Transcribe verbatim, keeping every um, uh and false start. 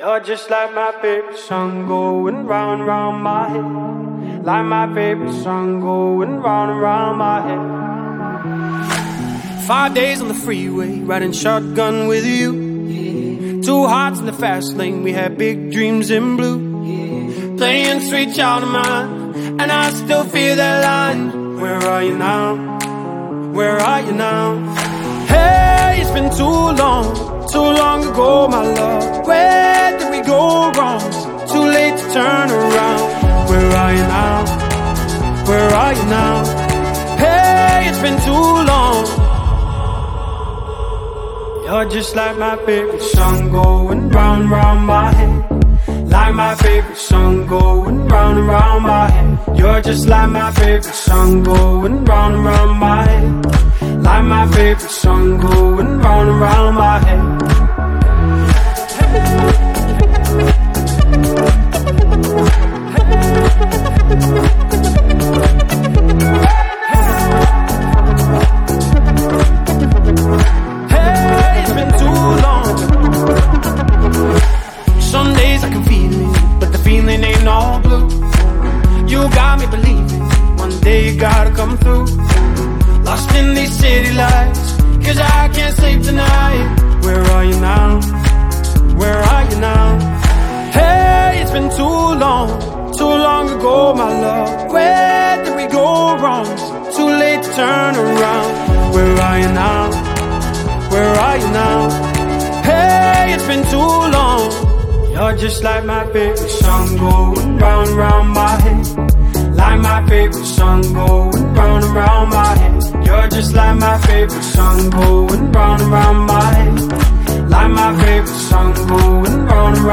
You're just like my favorite song going round and round my head. Like my favorite song going round and round my head. Five days on the freeway, riding shotgun with you. Yeah. Two hearts in the fast lane, we had big dreams in blue. Yeah. Playing Sweet Child of Mine, and I still feel that line. Where are you now? Where are you now? Hey, it's been too long, too long ago, my love. Where did we go wrong? Too late to turn around. Where are you now? Where are you now? Hey, it's been too long. You're just like my favorite song going round, round my head. Like my favorite song going round and round my head. You're just like my favorite song going round and round my head. Like my favorite song going round and round my head. Hey, it's been too long. Some days I can feel it, but the feeling ain't all blue. You got me believing one day you gotta come through. Lost in these city lights, cause I can't sleep tonight. Where are you now? Where are you now? Hey, it's been too long, too long ago, my love. Where did we go wrong? Too late to turn around. Where are you now? Where are you now? Hey, it's been too long. You're just like my favorite song going round and round my head. Like my favorite song going round and round my head. You're just like my favorite song going round and round my head. Like my favorite song going round and round.